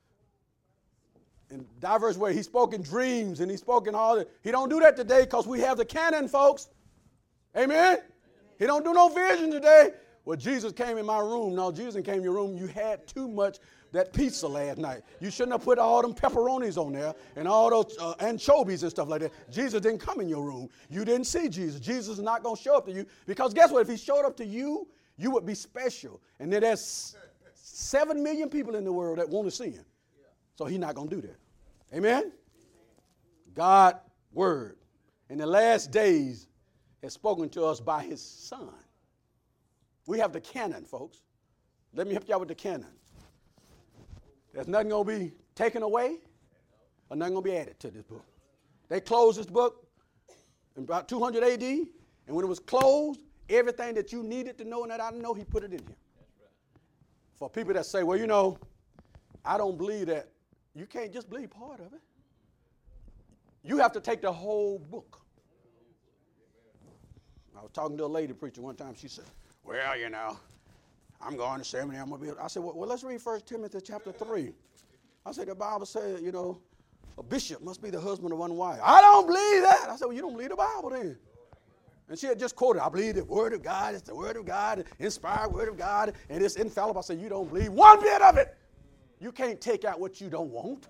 In diverse ways, he spoke in dreams and he spoke in all that. He don't do that today because we have the canon, folks. Amen? Amen? He don't do no vision today. Well, Jesus came in my room. No, Jesus came in your room. You had too much that pizza last night. You shouldn't have put all them pepperonis on there and all those uh, anchovies and stuff like that. Jesus didn't come in your room. You didn't see Jesus. Jesus is not going to show up to you because guess what? If he showed up to you, you would be special. And then there's seven million people in the world that want to see him. So he's not going to do that. Amen? God's word in the last days has spoken to us by his son. We have the canon, folks. Let me help you out with the canon. There's nothing going to be taken away or nothing going to be added to this book. They closed this book in about two hundred A D, and when it was closed, everything that you needed to know and that I didn't know, he put it in here. For people that say, well, you know, I don't believe that. You can't just believe part of it. You have to take the whole book. I was talking to a lady preacher one time. She said, well, you know, I'm going to seminary. I'm going to be. I said, well, well, let's read First Timothy chapter three. I said, the Bible says, you know, a bishop must be the husband of one wife. I don't believe that. I said, well, you don't believe the Bible then. And she had just quoted, I believe the word of God is the word of God, inspired word of God, and it's infallible. I said, you don't believe one bit of it. You can't take out what you don't want.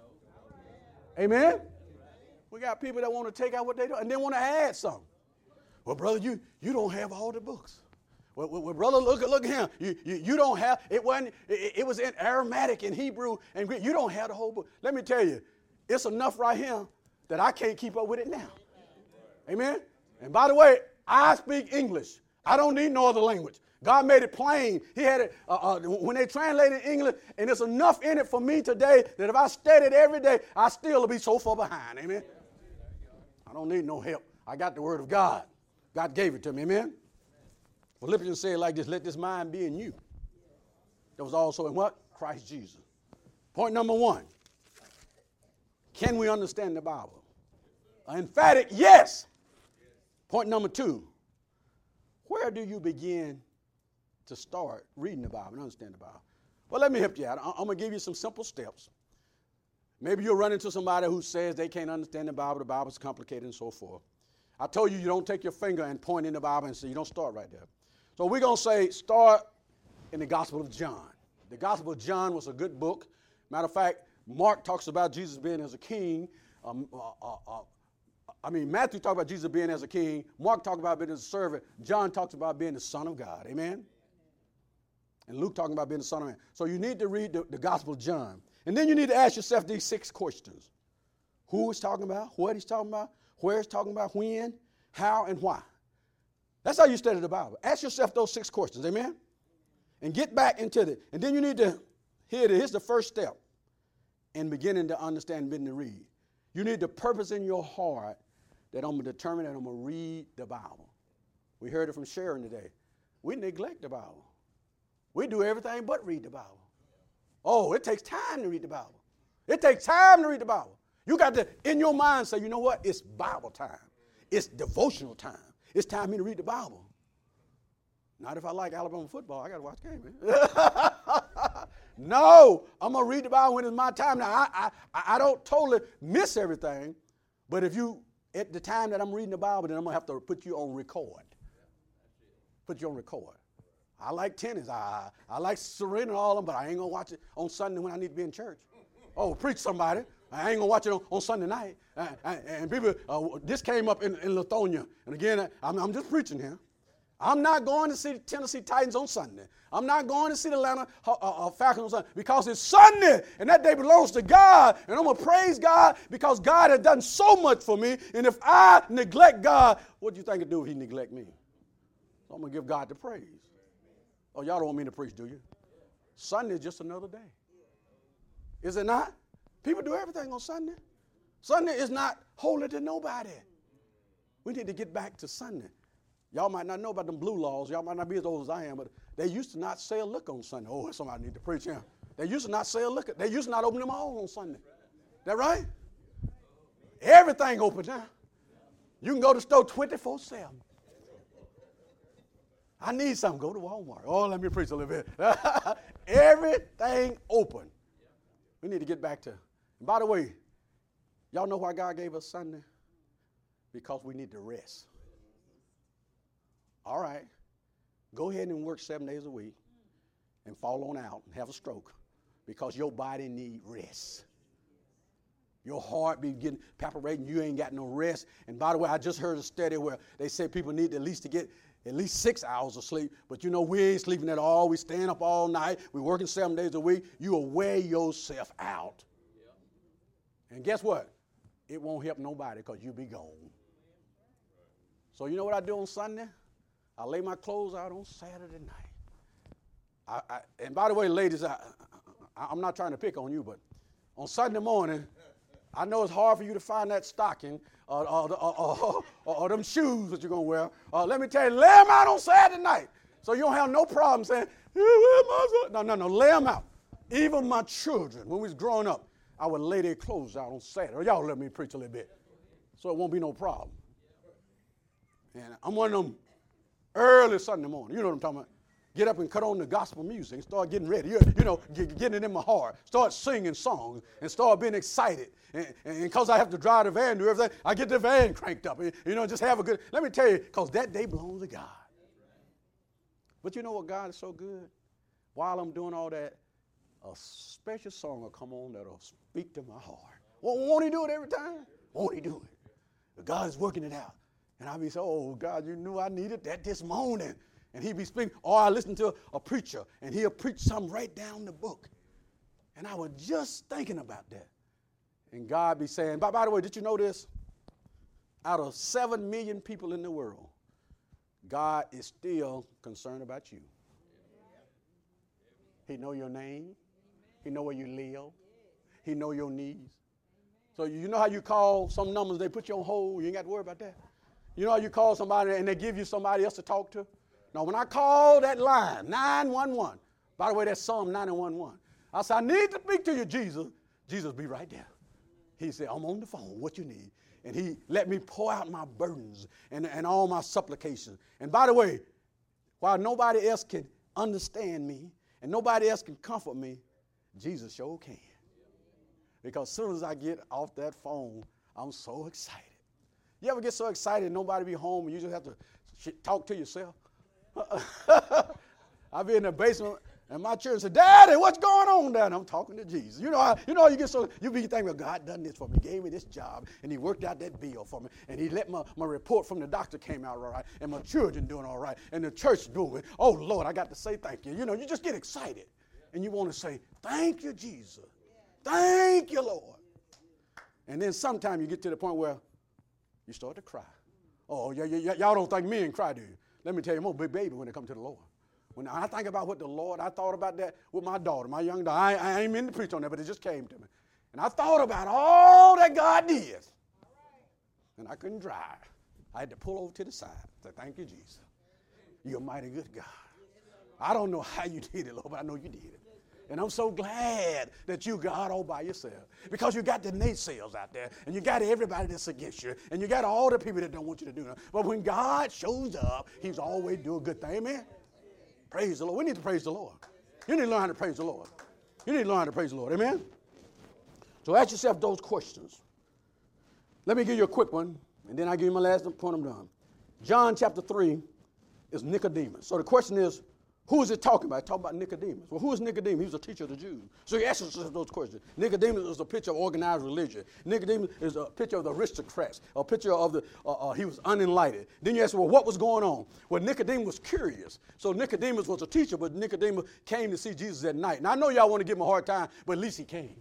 Amen? We got people that want to take out what they don't, and then want to add something. Well, brother, you, you don't have all the books. Well, well, well brother, look, look at him. You, you, you don't have, it wasn't, it, it was in Aramaic and Hebrew and Greek. You don't have the whole book. Let me tell you, it's enough right here that I can't keep up with it now. Amen? And by the way, I speak English. I don't need no other language. God made it plain. He had it uh, uh, when they translated English, and there's enough in it for me today that if I studied every day, I still would be so far behind. Amen? I don't need no help. I got the word of God. God gave it to me. Amen? Philippians said like this, let this mind be in you. That was also in what? Christ Jesus. Point number one. Can we understand the Bible? An emphatic yes. Point number two. Where do you begin to start reading the Bible and understand the Bible? Well, let me help you out. I'm going to give you some simple steps. Maybe you'll run into somebody who says they can't understand the Bible, the Bible's complicated and so forth. I told you you don't take your finger and point in the Bible and say you don't start right there. So we're going to say start in the Gospel of John. The Gospel of John was a good book. Matter of fact, Mark talks about Jesus being as a king. Um, uh, uh, uh, I mean, Matthew talks about Jesus being as a king. Mark talks about being as a servant. John talks about being the Son of God. Amen? And Luke talking about being the Son of Man. So you need to read the, the Gospel of John. And then you need to ask yourself these six questions. Who he's talking about, what he's talking about, where he's talking about, when, how, and why. That's how you study the Bible. Ask yourself those six questions. Amen? And get back into it. And then you need to, here it is, here's the first step in beginning to understand and beginning to read. You need the purpose in your heart that I'm going to determine that I'm going to read the Bible. We heard it from Sharon today. We neglect the Bible. We do everything but read the Bible. Oh, it takes time to read the Bible. It takes time to read the Bible. You got to, in your mind, say, you know what? It's Bible time. It's devotional time. It's time for me to read the Bible. Not if I like Alabama football. I got to watch the game, man. No, I'm going to read the Bible when it's my time. Now, I, I, I don't totally miss everything, but if you, at the time that I'm reading the Bible, then I'm going to have to put you on record. Put you on record. I like tennis. I, I like Serena and all of them, but I ain't going to watch it on Sunday when I need to be in church. Oh, preach somebody. I ain't going to watch it on, on Sunday night. Uh, and people, uh, this came up in, in Lithonia. And again, I'm, I'm just preaching here. I'm not going to see the Tennessee Titans on Sunday. I'm not going to see the Atlanta uh, uh, Falcons on Sunday because it's Sunday and that day belongs to God. And I'm going to praise God because God has done so much for me. And if I neglect God, what do you think he'll do if he neglect me? So I'm going to give God the praise. Oh, y'all don't want me to preach, do you? Sunday is just another day. Is it not? People do everything on Sunday. Sunday is not holy to nobody. We need to get back to Sunday. Y'all might not know about them blue laws. Y'all might not be as old as I am, but they used to not sell liquor on Sunday. Oh, somebody need to preach here. They used to not sell liquor. They used to not open them all on Sunday. That right? Everything open now. You can go to the store twenty-four seven. I need something. Go to Walmart. Oh, let me preach a little bit. Everything open. We need to get back to. And by the way, y'all know why God gave us Sunday? Because we need to rest. All right, go ahead and work seven days a week and fall on out and have a stroke because your body needs rest. Your heart be getting palpitating, you ain't got no rest. And by the way, I just heard a study where they say people need at least to get at least six hours of sleep. But you know, we ain't sleeping at all. We staying up all night. We working seven days a week. You will wear yourself out. Yeah. And guess what? It won't help nobody because you be gone. So you know what I do on Sunday? I lay my clothes out on Saturday night. I, I, and by the way, ladies, I, I, I'm not trying to pick on you, but on Sunday morning, I know it's hard for you to find that stocking or, or, or, or, or, or them shoes that you're going to wear. Uh, let me tell you, lay them out on Saturday night so you don't have no problem saying, no, no, no, lay them out. Even my children, when we was growing up, I would lay their clothes out on Saturday. Y'all let me preach a little bit so it won't be no problem. And I'm one of them early Sunday morning. You know what I'm talking about. get up and cut on the gospel music and start getting ready. You, you know, get, getting it in my heart. Start singing songs and start being excited. And because I have to drive the van and do everything, I get the van cranked up. You know, just have a good, let me tell you, because that day belongs to God. But you know what, God is so good? While I'm doing all that, a special song will come on that'll speak to my heart. Well, won't he do it every time? Won't he do it? But God is working it out. And I'll be so, oh, God, you knew I needed that this morning. And he'd be speaking. Or I listen to a preacher, and he'll preach something right down the book. And I was just thinking about that. And God be saying, by, by the way, did you know this? Out of seven million people in the world, God is still concerned about you. He know your name. He know where you live. He know your needs. So you know how you call some numbers, they put you on hold. You ain't got to worry about that. You know how you call somebody and they give you somebody else to talk to? Now, when I call that line, nine one one, by the way, that's Psalm nine one one. I said, I need to speak to you, Jesus. Jesus be right there. He said, I'm on the phone. What you need? And he let me pour out my burdens and, and all my supplications. And by the way, while nobody else can understand me and nobody else can comfort me, Jesus sure can. Because as soon as I get off that phone, I'm so excited. You ever get so excited nobody be home and you just have to sh- talk to yourself? I'll be in the basement and my children say, Daddy, what's going on down there? I'm talking to Jesus. You know how you know you get so you be thinking, well, God done this for me, gave me this job, and he worked out that bill for me, and he let my, my report from the doctor came out all right, and my children doing all right, and the church doing. Oh Lord, I got to say thank you. You know, you just get excited. And you want to say, thank you, Jesus. Thank you, Lord. And then sometime you get to the point where you start to cry. Oh, y- y- y- y'all don't think men cry, do you? Let me tell you, I'm a big baby when it comes to the Lord. When I think about what the Lord, I thought about that with my daughter, my young daughter. I, I ain't meant to preach on that, but it just came to me. And I thought about all that God did. And I couldn't drive. I had to pull over to the side. Say, thank you, Jesus. You're a mighty good God. I don't know how you did it, Lord, but I know you did it. And I'm so glad that you God all by yourself. Because you got the naysayers out there, and you got everybody that's against you, and you got all the people that don't want you to do nothing. But when God shows up, he's always doing a good thing. Amen? Praise the Lord. We need to praise the Lord. You need to learn how to praise the Lord. You need to learn how to praise the Lord. Amen? So ask yourself those questions. Let me give you a quick one, and then I'll give you my last point. I'm done. John chapter three is Nicodemus. So the question is, who is it talking about? It's talking about Nicodemus. Well, who is Nicodemus? He was a teacher of the Jews. So he asks us those questions. Nicodemus is a picture of organized religion. Nicodemus is a picture of the aristocrats, a picture of the, uh, uh, he was unenlightened. Then you ask, well, what was going on? Well, Nicodemus was curious. So Nicodemus was a teacher, but Nicodemus came to see Jesus at night. Now, I know y'all want to give him a hard time, but at least he came.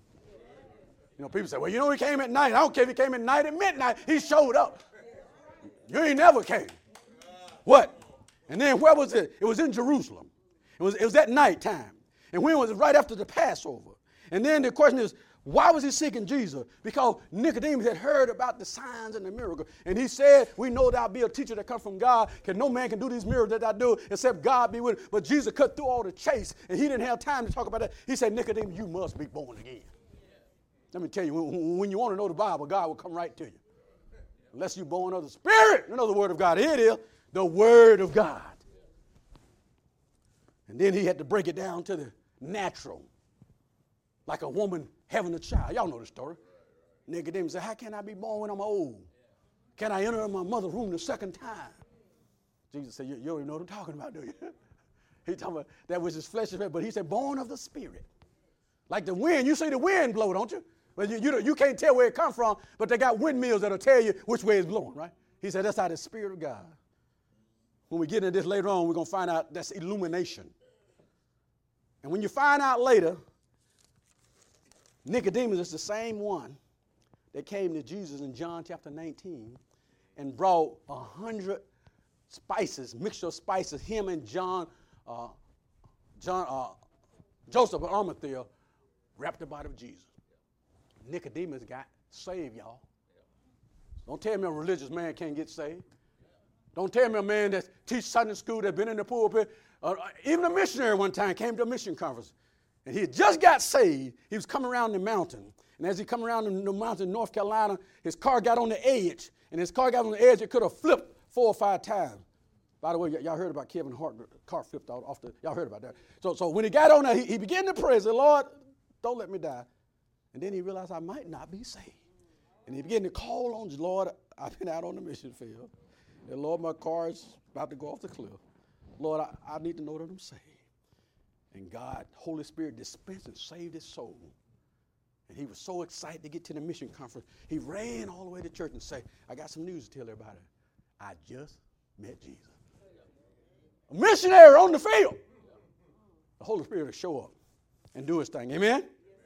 You know, people say, well, you know, he came at night. I don't care if he came at night at midnight. He showed up. You ain't never came. What? And then where was it? It was in Jerusalem. It was, it was at night time. And when it was right after the Passover. And then the question is, why was he seeking Jesus? Because Nicodemus had heard about the signs and the miracles. And he said, we know that I'll be a teacher that comes from God. Because no man can do these miracles that I do except God be with him. But Jesus cut through all the chase. And he didn't have time to talk about that. He said, Nicodemus, you must be born again. Let me tell you, when, when you want to know the Bible, God will come right to you. Unless you're born of the Spirit. You know the Word of God. Here it is, the Word of God. And then he had to break it down to the natural. Like a woman having a child. Y'all know the story. Nicodemus said, how can I be born when I'm old? Can I enter my mother's womb the second time? Jesus said, you, you don't even know what I'm talking about, do you? He talking about that was his flesh and flesh, but he said, born of the Spirit. Like the wind. You see the wind blow, don't you? But you, you, you can't tell where it comes from, but they got windmills that'll tell you which way it's blowing, right? He said, that's how the Spirit of God. When we get into this later on, we're going to find out that's illumination. And when you find out later, Nicodemus is the same one that came to Jesus in John chapter nineteen and brought a hundred spices, mixture of spices, him and John, uh, John, uh, Joseph of Arimathea, wrapped the body of Jesus. Nicodemus got saved, y'all. Don't tell me a religious man can't get saved. Don't tell me a man that teach Sunday school, that's been in the pulpit. Uh, even a missionary one time came to a mission conference. And he had just got saved. He was coming around the mountain. And as he come around the mountain in North Carolina, his car got on the edge. And his car got on the edge, it could have flipped four or five times. By the way, y- y'all heard about Kevin Hart, car flipped out off the, y'all heard about that. So, so when he got on there, he, he began to pray and said, Lord, don't let me die. And then he realized I might not be saved. And he began to call on the Lord. I've been out on the mission field. And Lord, my car is about to go off the cliff. Lord, I, I need to know that I'm saved. And God, Holy Spirit dispensed and saved his soul. And he was so excited to get to the mission conference. He ran all the way to church and said, I got some news to tell everybody. I just met Jesus. A missionary on the field. The Holy Spirit will show up and do his thing. Amen?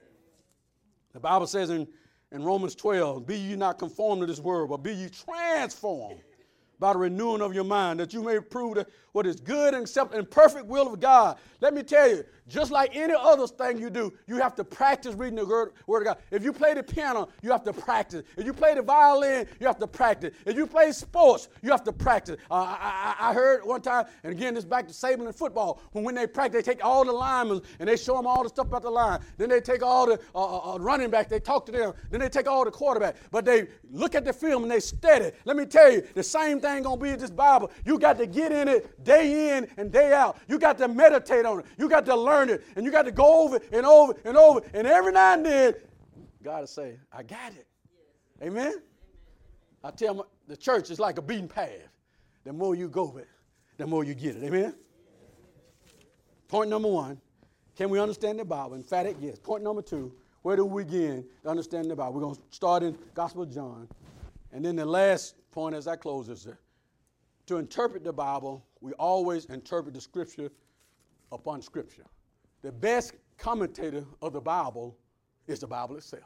The Bible says in, in Romans twelve, be ye not conformed to this world, but be ye transformed by the renewing of your mind, that you may prove that what is good and acceptable and perfect will of God. Let me tell you, just like any other thing you do, you have to practice reading the word, word of God. If you play the piano, you have to practice. If you play the violin, you have to practice. If you play sports, you have to practice. Uh, I, I, I heard one time, and again, this back to Saban and football, when, when they practice, they take all the linemen and they show them all the stuff about the line. Then they take all the uh, uh, running back, they talk to them. Then they take all the quarterback. But they look at the film and they study. Let me tell you, the same thing going to be in this Bible. You got to get in it day in and day out. You got to meditate on it. You got to learn it. And you got to go over and over and over. And every now and then, God will say, I got it. Yes. Amen? Amen? I tell my, the church is like a beaten path. The more you go with, the more you get it. Amen? Yes. Point number one, can we understand the Bible? Emphatic, yes. Point number two, where do we begin to understand the Bible? We're going to start in Gospel of John. And then the last point as I close is uh, to interpret the Bible, we always interpret the Scripture upon Scripture. The best commentator of the Bible is the Bible itself.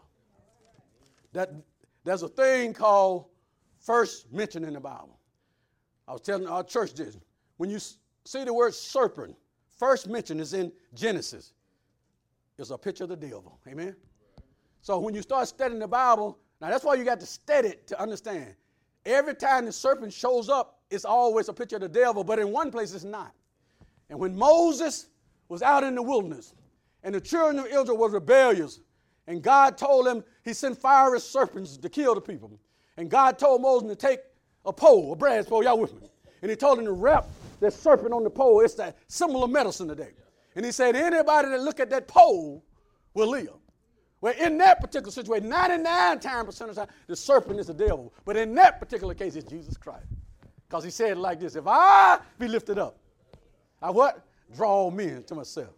That, there's a thing called first mention in the Bible. I was telling our church this. When you see the word serpent, first mention is in Genesis. It's a picture of the devil. Amen? So when you start studying the Bible, now that's why you got to study it to understand. Every time the serpent shows up, it's always a picture of the devil, but in one place it's not. And when Moses was out in the wilderness, and the children of Israel were rebellious, and God told them, he sent fiery serpents to kill the people. And God told Moses to take a pole, a brass pole, y'all with me? And he told him to wrap that serpent on the pole. It's that symbol of medicine today. And he said, anybody that look at that pole will live. Well, in that particular situation, ninety-nine percent of the time, the serpent is the devil. But in that particular case, it's Jesus Christ. Because he said it like this, if I be lifted up, I what? Draw men to myself.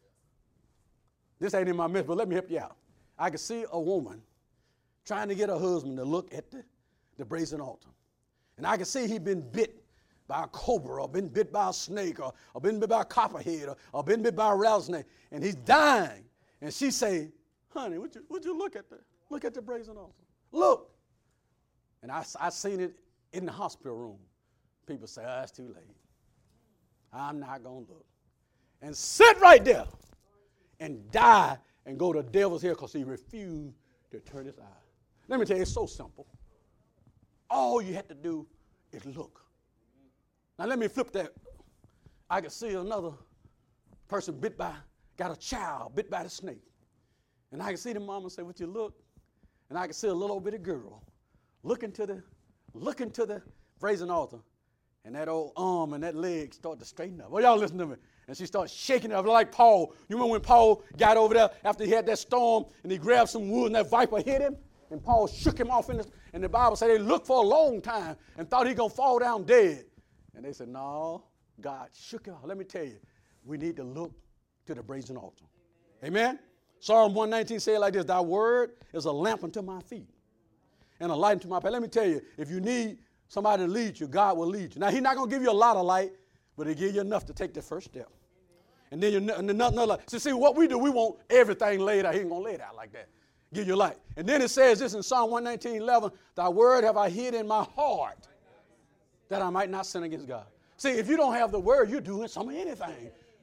This ain't in my message, but let me help you out. I could see a woman trying to get her husband to look at the, the brazen altar. And I could see he'd been bit by a cobra, or been bit by a snake, or, or been bit by a copperhead, or, or been bit by a rattlesnake, and he's dying. And she say, honey, would you, would you look at the look at the brazen altar? Look. And I, I seen it in the hospital room. People say, oh, that's too late. I'm not going to look. And sit right there and die and go to the devil's hell because he refused to turn his eye. Let me tell you, it's so simple. All you have to do is look. Now let me flip that. I can see another person bit by, got a child bit by the snake. And I can see the mama say, would you look? And I can see a little bitty girl looking to the, looking to the brazen altar. And that old arm and that leg start to straighten up. Well, y'all listen to me. And she starts shaking it up like Paul. You remember when Paul got over there after he had that storm and he grabbed some wood and that viper hit him? And Paul shook him off in the, and the Bible said they looked for a long time and thought he going to fall down dead. And they said, no, God shook him off. Let me tell you, we need to look to the brazen altar. Amen? Amen? Psalm one nineteen said like this, thy word is a lamp unto my feet and a light unto my path. Let me tell you, if you need somebody to lead you, God will lead you. Now, he's not going to give you a lot of light, but he'll give you enough to take the first step. And then you're another light. So see, what we do, we want everything laid out. He ain't going to lay it out like that. Give you light. And then it says this in Psalm one nineteen, eleven, thy word have I hid in my heart that I might not sin against God. See, if you don't have the word, you're doing some of anything.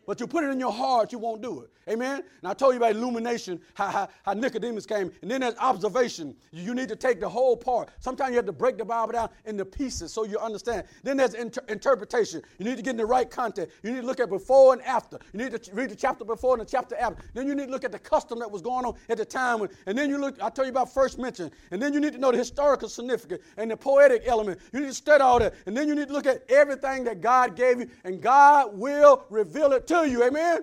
But you put it in your heart, you won't do it. Amen? And I told you about illumination, how, how, how Nicodemus came. And then there's observation. You, you need to take the whole part. Sometimes you have to break the Bible down into pieces so you understand. Then there's inter- interpretation. You need to get in the right context. You need to look at before and after. You need to read the chapter before and the chapter after. Then you need to look at the custom that was going on at the time. When, and then you look, I tell you about first mention. And then you need to know the historical significance and the poetic element. You need to study all that. And then you need to look at everything that God gave you. And God will reveal it to you. Amen?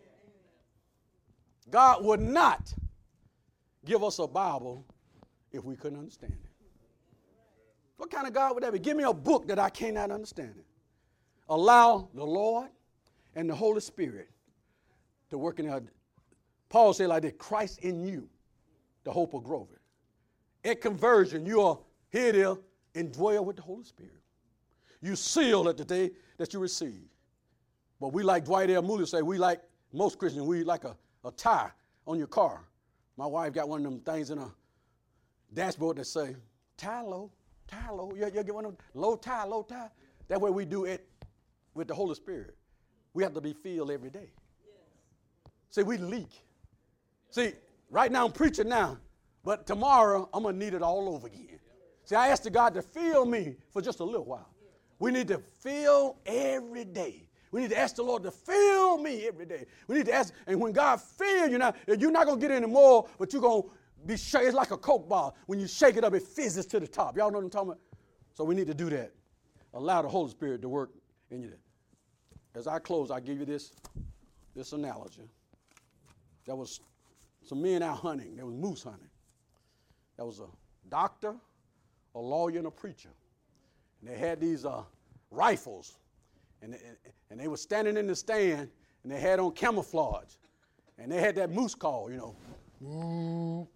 God would not give us a Bible if we couldn't understand it. What kind of God would that be? Give me a book that I cannot understand it. Allow the Lord and the Holy Spirit to work in our. Paul said like this, Christ in you, the hope of glory. At conversion, you are, here it is, indwell with the Holy Spirit. You seal at the day that you receive. But we like Dwight L. Moody say, we like, most Christians, we like a, a tie on your car. My wife got one of them things in a dashboard that say, tie low, tie low. You, you get one of them, low tie, low tie. That way we do it with the Holy Spirit. We have to be filled every day. Yes. See, we leak. See, right now I'm preaching now, but tomorrow I'm going to need it all over again. See, I asked God to fill me for just a little while. We need to fill every day. We need to ask the Lord to fill me every day. We need to ask, and when God fills you now, you're not going to get any more, but you're going to be shaken. It's like a Coke bottle. When you shake it up, it fizzes to the top. Y'all know what I'm talking about? So we need to do that. Allow the Holy Spirit to work in you. As I close, I give you this, this analogy. There was some men out hunting. There was moose hunting. There was a doctor, a lawyer, and a preacher. And they had these uh, rifles. And they, and they were standing in the stand, and they had on camouflage. And they had that moose call, you know. Ooh,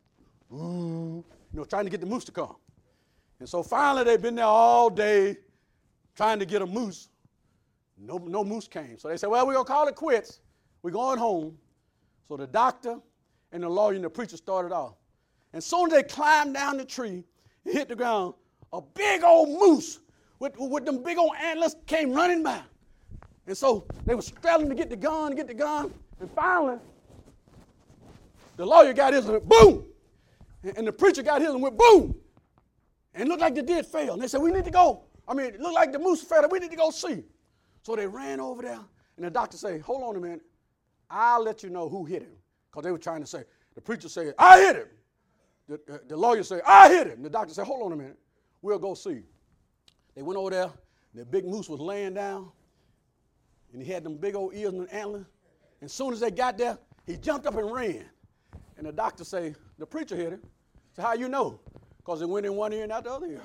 ooh, you know, trying to get the moose to come. And so finally they've been there all day trying to get a moose. No, no moose came. So they said, well, we're going to call it quits. We're going home. So the doctor and the lawyer and the preacher started off. And soon as they climbed down the tree and hit the ground, a big old moose with, with them big old antlers came running by. And so they were straddling to get the gun, get the gun. And finally, the lawyer got his and went boom. And, and the preacher got his and went boom. And it looked like they did fail. And they said, we need to go. I mean, it looked like the moose failed. We need to go see. So they ran over there. And the doctor said, hold on a minute. I'll let you know who hit him. Because they were trying to say, the preacher said, I hit him. The, uh, the lawyer said, I hit him. And the doctor said, hold on a minute. We'll go see. They went over there. And the big moose was laying down. And he had them big old ears and antlers. And as soon as they got there, he jumped up and ran. And the doctor said, the preacher hit him. So how you know? Because it went in one ear and out the other ear.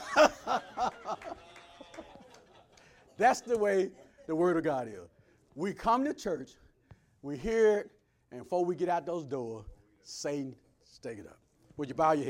That's the way the Word of God is. We come to church, we hear it, and before we get out those doors, Satan, stake it up. Would you bow your head?